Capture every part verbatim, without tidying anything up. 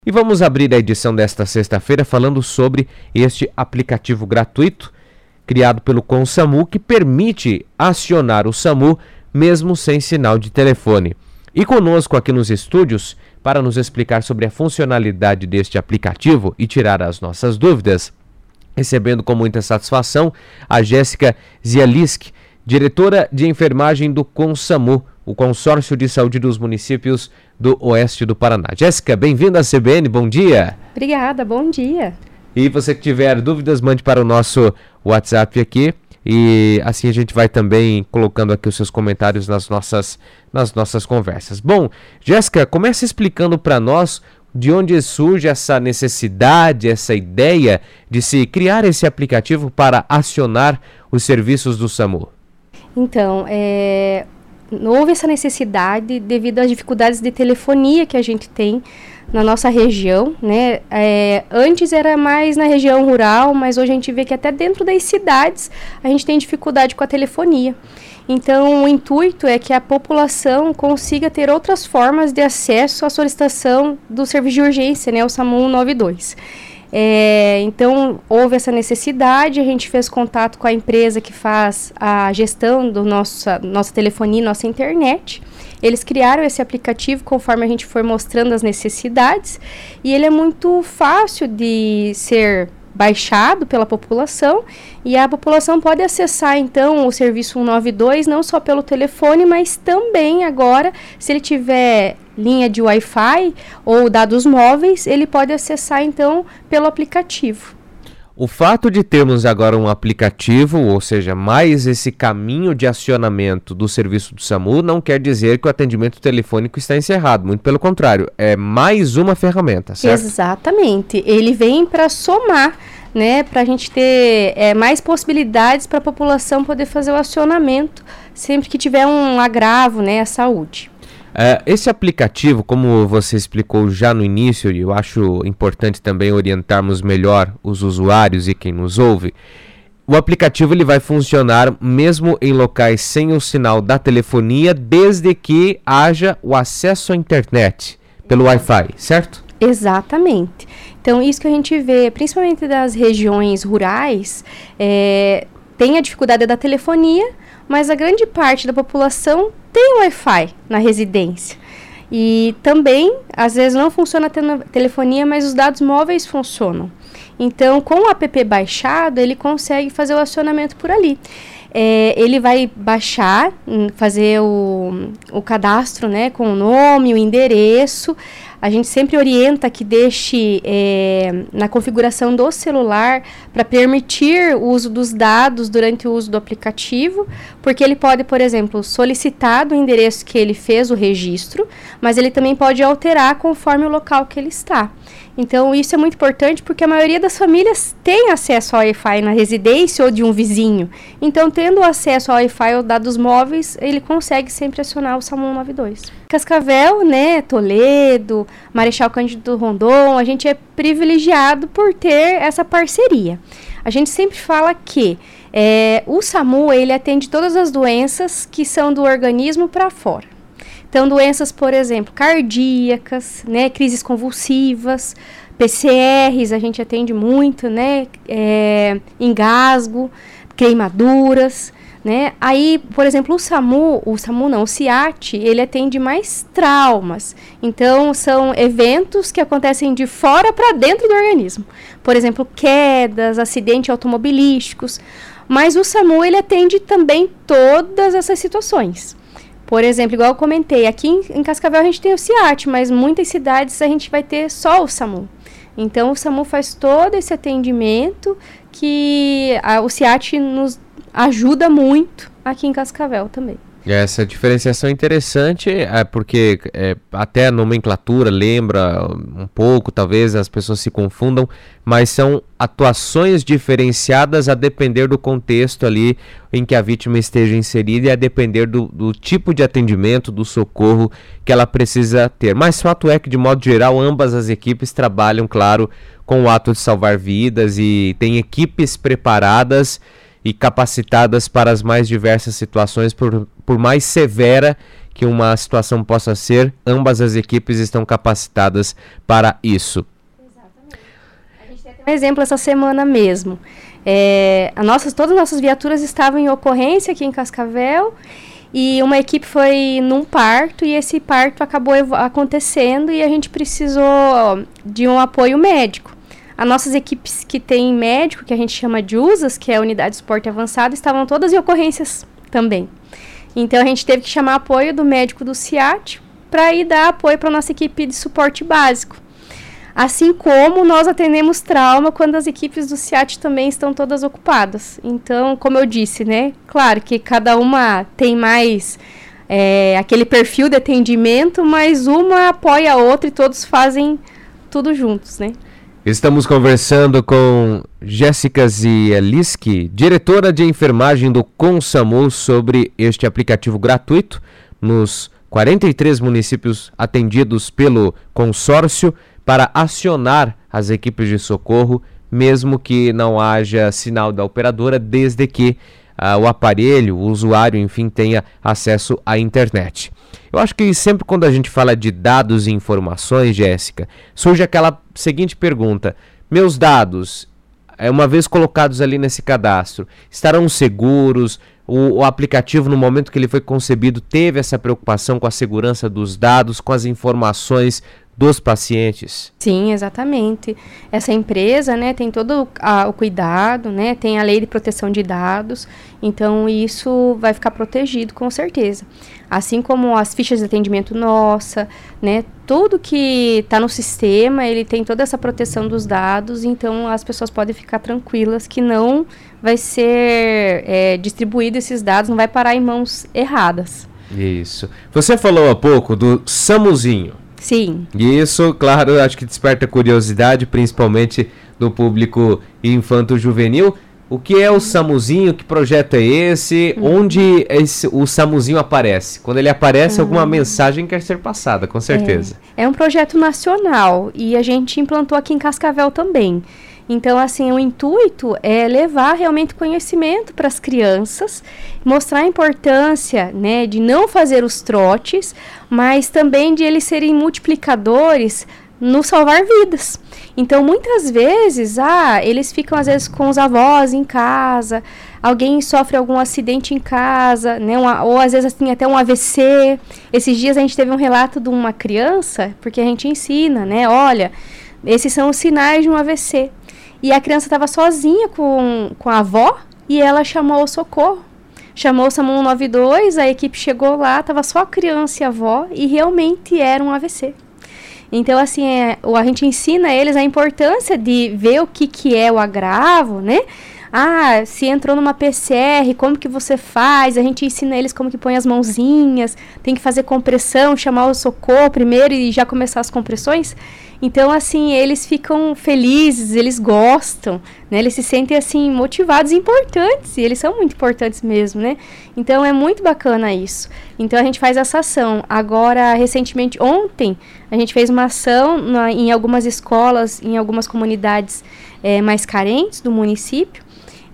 E vamos abrir a edição desta sexta-feira falando sobre este aplicativo gratuito criado pelo Consamu que permite acionar o SAMU mesmo sem sinal de telefone. E conosco aqui nos estúdios, para nos explicar sobre a funcionalidade deste aplicativo e tirar as nossas dúvidas, recebendo com muita satisfação a Jéssica Zialiski, diretora de enfermagem do Consamu, o Consórcio de Saúde dos Municípios do Oeste do Paraná. Jéssica, bem-vinda à C B N, bom dia. Obrigada, bom dia. E você que tiver dúvidas, mande para o nosso WhatsApp aqui e assim a gente vai também colocando aqui os seus comentários nas nossas, nas nossas conversas. Bom, Jéssica, comece explicando para nós de onde surge essa necessidade, essa ideia de se criar esse aplicativo para acionar os serviços do SAMU. Então, é... houve essa necessidade devido às dificuldades de telefonia que a gente tem na nossa região, né? É, antes era mais na região rural, mas hoje a gente vê que até dentro das cidades a gente tem dificuldade com a telefonia. Então, o intuito é que a população consiga ter outras formas de acesso à solicitação do serviço de urgência, né? O SAMU cento e noventa e dois. É, então, houve essa necessidade, a gente fez contato com a empresa que faz a gestão do nossa, nossa telefonia e nossa internet. Eles criaram esse aplicativo conforme a gente foi mostrando as necessidades e ele é muito fácil de ser baixado pela população e a população pode acessar então o serviço cento e noventa e dois não só pelo telefone, mas também agora, se ele tiver linha de Wi-Fi ou dados móveis, ele pode acessar então pelo aplicativo. O fato de termos agora um aplicativo, ou seja, mais esse caminho de acionamento do serviço do SAMU, não quer dizer que o atendimento telefônico está encerrado, muito pelo contrário, é mais uma ferramenta, certo? Exatamente, ele vem para somar, né, para a gente ter é, mais possibilidades para a população poder fazer o acionamento sempre que tiver um agravo, né, à saúde. Uh, esse aplicativo, como você explicou já no início, e eu acho importante também orientarmos melhor os usuários e quem nos ouve, o aplicativo ele vai funcionar mesmo em locais sem o sinal da telefonia, desde que haja o acesso à internet pelo Wi-Fi, certo? Exatamente. Então, isso que a gente vê, principalmente das regiões rurais, é, tem a dificuldade da telefonia, mas a grande parte da população tem Wi-Fi na residência. E também, às vezes não funciona a te- telefonia, mas os dados móveis funcionam. Então, com o app baixado, ele consegue fazer o acionamento por ali. É, ele vai baixar, fazer o, o cadastro, né, com o nome, o endereço. A gente sempre orienta que deixe é, na configuração do celular para permitir o uso dos dados durante o uso do aplicativo, porque ele pode, por exemplo, solicitar do endereço que ele fez o registro, mas ele também pode alterar conforme o local que ele está. Então, isso é muito importante porque a maioria das famílias tem acesso ao Wi-Fi na residência ou de um vizinho. Então, tendo acesso ao Wi-Fi ou dados móveis, ele consegue sempre acionar o SAMU cento e noventa e dois. Cascavel, né, Toledo, Marechal Cândido Rondon, a gente é privilegiado por ter essa parceria. A gente sempre fala que é, o SAMU, ele atende todas as doenças que são do organismo para fora. Então, doenças, por exemplo, cardíacas, né, crises convulsivas, P C Rs, a gente atende muito, né, é, engasgo, queimaduras, né. Aí, por exemplo, o SAMU, o SAMU não, o SIAT, ele atende mais traumas. Então, são eventos que acontecem de fora para dentro do organismo. Por exemplo, quedas, acidentes automobilísticos. Mas o SAMU, ele atende também todas essas situações. Por exemplo, igual eu comentei, aqui em, em Cascavel a gente tem o SIAT, mas muitas cidades a gente vai ter só o SAMU. Então, o SAMU faz todo esse atendimento que a, o SIAT nos ajuda muito aqui em Cascavel também. Essa diferenciação é interessante, é porque é, até a nomenclatura lembra um pouco, talvez as pessoas se confundam, mas são atuações diferenciadas a depender do contexto ali em que a vítima esteja inserida e a depender do, do tipo de atendimento, do socorro que ela precisa ter. Mas fato é que, de modo geral, ambas as equipes trabalham, claro, com o ato de salvar vidas e tem equipes preparadas e capacitadas para as mais diversas situações, por, por mais severa que uma situação possa ser, ambas as equipes estão capacitadas para isso. Exatamente. A gente tem um exemplo essa semana mesmo. É, a nossas, todas as nossas viaturas estavam em ocorrência aqui em Cascavel, e uma equipe foi num parto, e esse parto acabou acontecendo e a gente precisou de um apoio médico. As nossas equipes que tem médico, que a gente chama de U S As, que é a Unidade de Suporte Avançado, estavam todas em ocorrências também. Então a gente teve que chamar apoio do médico do SEAT para ir dar apoio para a nossa equipe de suporte básico. Assim como nós atendemos trauma quando as equipes do SEAT também estão todas ocupadas. Então, como eu disse, né? Claro que cada uma tem mais é, aquele perfil de atendimento, mas uma apoia a outra e todos fazem tudo juntos, né? Estamos conversando com Jéssica Zielinski, diretora de enfermagem do CONSAMU, sobre este aplicativo gratuito nos quarenta e três municípios atendidos pelo consórcio para acionar as equipes de socorro, mesmo que não haja sinal da operadora, desde que uh, o aparelho, o usuário, enfim, tenha acesso à internet. Eu acho que sempre quando a gente fala de dados e informações, Jéssica, surge aquela seguinte pergunta: meus dados, uma vez colocados ali nesse cadastro, estarão seguros? O, o aplicativo, no momento que ele foi concebido, teve essa preocupação com a segurança dos dados, com as informações dos pacientes? Sim, exatamente. Essa empresa, né, tem todo a, o cuidado, né, tem a lei de proteção de dados, então isso vai ficar protegido com certeza. Assim como as fichas de atendimento nossa, né, tudo que está no sistema, ele tem toda essa proteção dos dados, então as pessoas podem ficar tranquilas que não vai ser é, distribuído esses dados, não vai parar em mãos erradas. Isso. Você falou há pouco do SAMUzinho. Sim. E isso, claro, acho que desperta curiosidade, principalmente do público infanto-juvenil. O que é o SAMUzinho? Que projeto é esse? Uhum. Onde esse, o SAMUzinho aparece? Quando ele aparece, uhum. alguma mensagem quer ser passada, com certeza. É, é um projeto nacional e a gente implantou aqui em Cascavel também. Então, assim, o intuito é levar realmente conhecimento para as crianças, mostrar a importância, né, de não fazer os trotes, mas também de eles serem multiplicadores no salvar vidas. Então, muitas vezes, ah, eles ficam, às vezes, com os avós em casa, alguém sofre algum acidente em casa, né, uma, ou às vezes, assim, até um A V C. Esses dias a gente teve um relato de uma criança, porque a gente ensina, né, olha, esses são os sinais de um A V C. E a criança estava sozinha com, com a avó e ela chamou o socorro. Chamou o SAMU um nove dois, a equipe chegou lá, estava só a criança e a avó e realmente era um A V C. Então, assim, é, a gente ensina eles a importância de ver o que, que é o agravo, né? Ah, se entrou numa P C R, como que você faz? A gente ensina eles como que põe as mãozinhas, tem que fazer compressão, chamar o socorro primeiro e já começar as compressões. Então, assim, eles ficam felizes, eles gostam, né? Eles se sentem, assim, motivados e importantes, e eles são muito importantes mesmo, né? Então, é muito bacana isso. Então, a gente faz essa ação. Agora, recentemente, ontem, a gente fez uma ação na, em algumas escolas, em algumas comunidades é, mais carentes do município,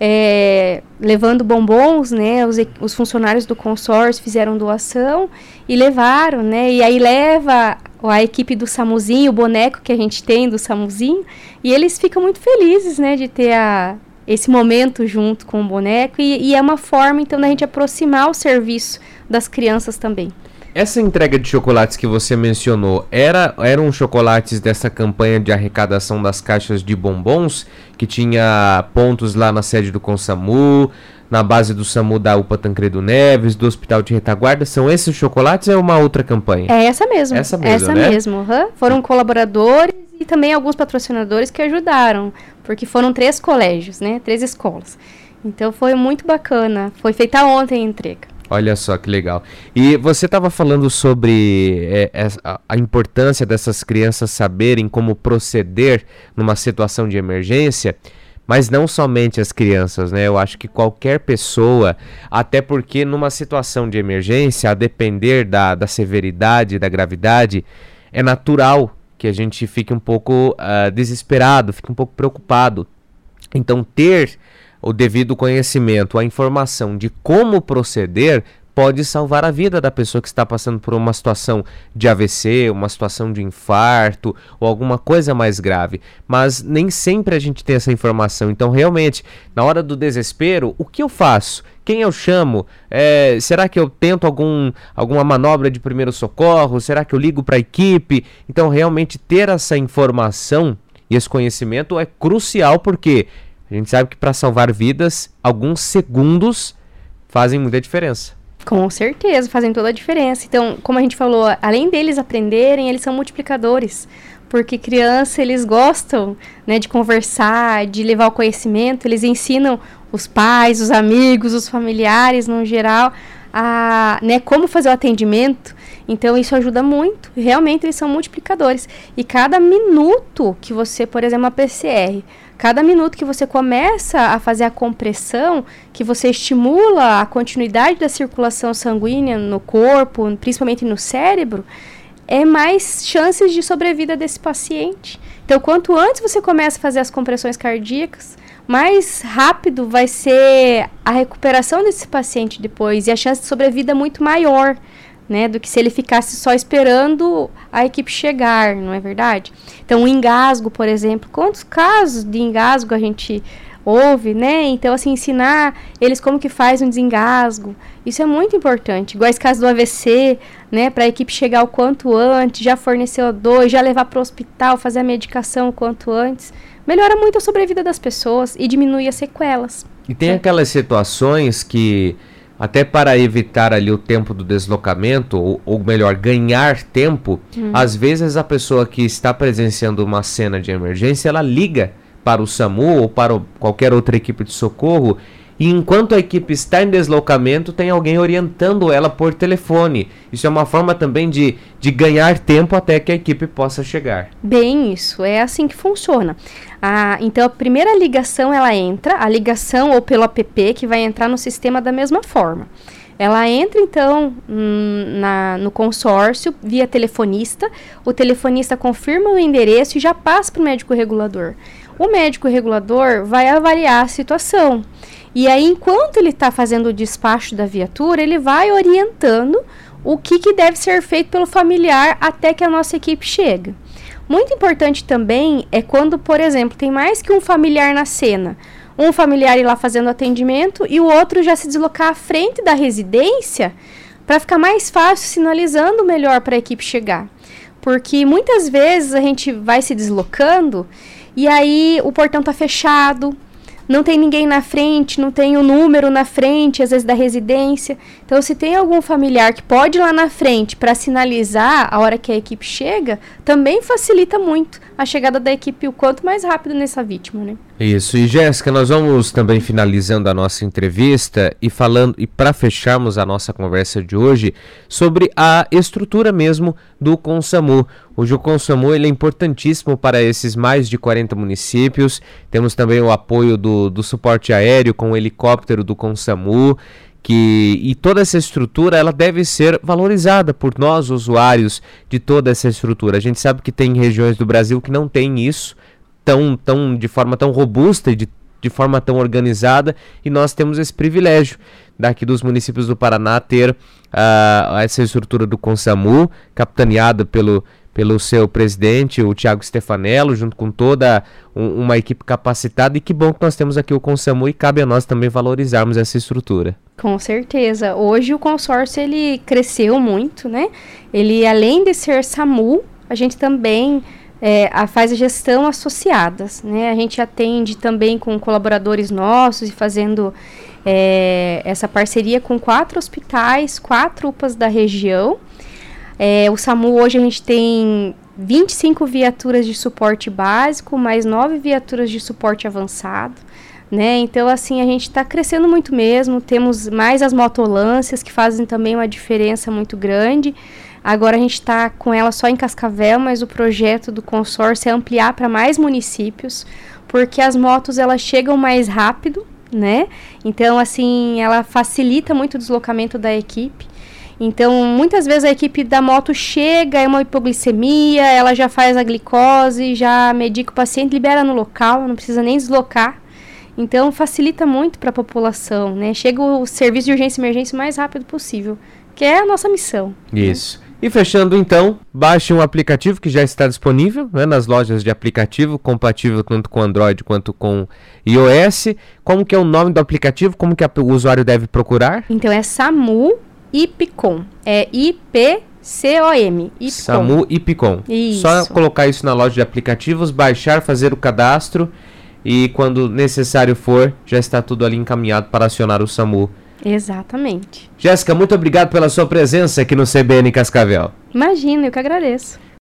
É, levando bombons, né, os, os funcionários do consórcio fizeram doação e levaram, né, e aí leva a equipe do SAMUzinho, o boneco que a gente tem do SAMUzinho, e eles ficam muito felizes, né, de ter a, esse momento junto com o boneco, e, e é uma forma, então, da gente aproximar o serviço das crianças também. Essa entrega de chocolates que você mencionou, era, eram chocolates dessa campanha de arrecadação das caixas de bombons, que tinha pontos lá na sede do CONSAMU, na base do SAMU da U P A Tancredo Neves, do Hospital de Retaguarda? São esses chocolates ou é uma outra campanha? É essa mesmo. Essa mesmo, essa né? mesmo. Uhum. Foram colaboradores e também alguns patrocinadores que ajudaram, porque foram três colégios, né? Três escolas. Então foi muito bacana. Foi feita ontem a entrega. Olha só que legal. E você estava falando sobre é, a, a importância dessas crianças saberem como proceder numa situação de emergência, mas não somente as crianças, né? Eu acho que qualquer pessoa, até porque numa situação de emergência, a depender da, da severidade, da gravidade, é natural que a gente fique um pouco uh, desesperado, fique um pouco preocupado. Então, ter o devido conhecimento, a informação de como proceder, pode salvar a vida da pessoa que está passando por uma situação de A V C, uma situação de infarto ou alguma coisa mais grave. Mas nem sempre a gente tem essa informação. Então, realmente, na hora do desespero, o que eu faço? Quem eu chamo? É, será que eu tento algum, alguma manobra de primeiro socorro? Será que eu ligo para a equipe? Então, realmente, ter essa informação e esse conhecimento é crucial, porque a gente sabe que para salvar vidas, alguns segundos fazem muita diferença. Com certeza, fazem toda a diferença. Então, como a gente falou, além deles aprenderem, eles são multiplicadores. Porque criança, eles gostam, né, de conversar, de levar o conhecimento, eles ensinam os pais, os amigos, os familiares, no geral, a, né, como fazer o atendimento. Então, isso ajuda muito. Realmente, eles são multiplicadores. E cada minuto que você, por exemplo, uma P C R, cada minuto que você começa a fazer a compressão, que você estimula a continuidade da circulação sanguínea no corpo, principalmente no cérebro, é mais chances de sobrevida desse paciente. Então, quanto antes você começa a fazer as compressões cardíacas, mais rápido vai ser a recuperação desse paciente depois, e a chance de sobrevida é muito maior, né, do que se ele ficasse só esperando a equipe chegar, não é verdade? Então, o engasgo, por exemplo, quantos casos de engasgo a gente ouve, né? Então, assim, ensinar eles como que faz um desengasgo, isso é muito importante. Igual esse caso do A V C, né, para a equipe chegar o quanto antes, já fornecer o dois, já levar para o hospital, fazer a medicação o quanto antes, melhora muito a sobrevida das pessoas e diminui as sequelas. E tem aquelas situações que, até para evitar ali o tempo do deslocamento, ou, ou melhor, ganhar tempo, hum. às vezes a pessoa que está presenciando uma cena de emergência, ela liga para o SAMU ou para o, qualquer outra equipe de socorro, e enquanto a equipe está em deslocamento, tem alguém orientando ela por telefone. Isso é uma forma também de, de ganhar tempo até que a equipe possa chegar. Bem, isso, é assim que funciona. Ah, então, a primeira ligação, ela entra, a ligação ou pelo app, que vai entrar no sistema da mesma forma. Ela entra, então, hum, na, no consórcio, via telefonista. O telefonista confirma o endereço e já passa para o médico regulador. O médico regulador vai avaliar a situação. E aí, enquanto ele está fazendo o despacho da viatura, ele vai orientando o que, que deve ser feito pelo familiar até que a nossa equipe chega. Muito importante também é quando, por exemplo, tem mais que um familiar na cena. Um familiar ir lá fazendo atendimento e o outro já se deslocar à frente da residência para ficar mais fácil, sinalizando melhor para a equipe chegar. Porque muitas vezes a gente vai se deslocando e aí o portão está fechado, não tem ninguém na frente, não tem o número na frente, às vezes da residência. Então, se tem algum familiar que pode ir lá na frente para sinalizar a hora que a equipe chega, também facilita muito a chegada da equipe o quanto mais rápido nessa vítima, né? Isso. E, Jéssica, nós vamos também finalizando a nossa entrevista e falando, e para fecharmos a nossa conversa de hoje, sobre a estrutura mesmo do CONSAMU. Hoje o CONSAMU, ele é importantíssimo para esses mais de quarenta municípios. Temos também o apoio do, do suporte aéreo com o helicóptero do CONSAMU, que, e toda essa estrutura ela deve ser valorizada por nós, usuários de toda essa estrutura. A gente sabe que tem regiões do Brasil que não tem isso tão, tão, de forma tão robusta e de, de forma tão organizada, e nós temos esse privilégio daqui dos municípios do Paraná ter uh, essa estrutura do CONSAMU, capitaneada pelo pelo seu presidente, o Thiago Stefanello, junto com toda um, uma equipe capacitada, e que bom que nós temos aqui o CONSAMU e cabe a nós também valorizarmos essa estrutura. Com certeza. Hoje o consórcio, ele cresceu muito, né? Ele, além de ser SAMU, a gente também é, a, faz a gestão associadas, né? A gente atende também com colaboradores nossos e fazendo é, essa parceria com quatro hospitais, quatro U P As da região. É, o SAMU hoje a gente tem vinte e cinco viaturas de suporte básico, mais nove viaturas de suporte avançado, né? Então, assim, a gente está crescendo muito mesmo. Temos mais as motolâncias, que fazem também uma diferença muito grande. Agora a gente está com ela só em Cascavel, mas o projeto do consórcio é ampliar para mais municípios, porque as motos, elas chegam mais rápido, né? Então, assim, ela facilita muito o deslocamento da equipe. Então, muitas vezes a equipe da moto chega, é uma hipoglicemia, ela já faz a glicose, já medica o paciente, libera no local, não precisa nem deslocar. Então, facilita muito para a população, né? Chega o serviço de urgência e emergência o mais rápido possível, que é a nossa missão. Isso. Né? E fechando então, baixe um aplicativo que já está disponível, né, nas lojas de aplicativo, compatível tanto com Android quanto com iOS. Como que é o nome do aplicativo? Como que a, o usuário deve procurar? Então é SAMU IPCOM. É I P C O M. IPCOM. SAMU IPCOM. Isso. Só colocar isso na loja de aplicativos, baixar, fazer o cadastro e quando necessário for, já está tudo ali encaminhado para acionar o SAMU. Exatamente. Jéssica, muito obrigado pela sua presença aqui no C B N Cascavel. Imagina, eu que agradeço.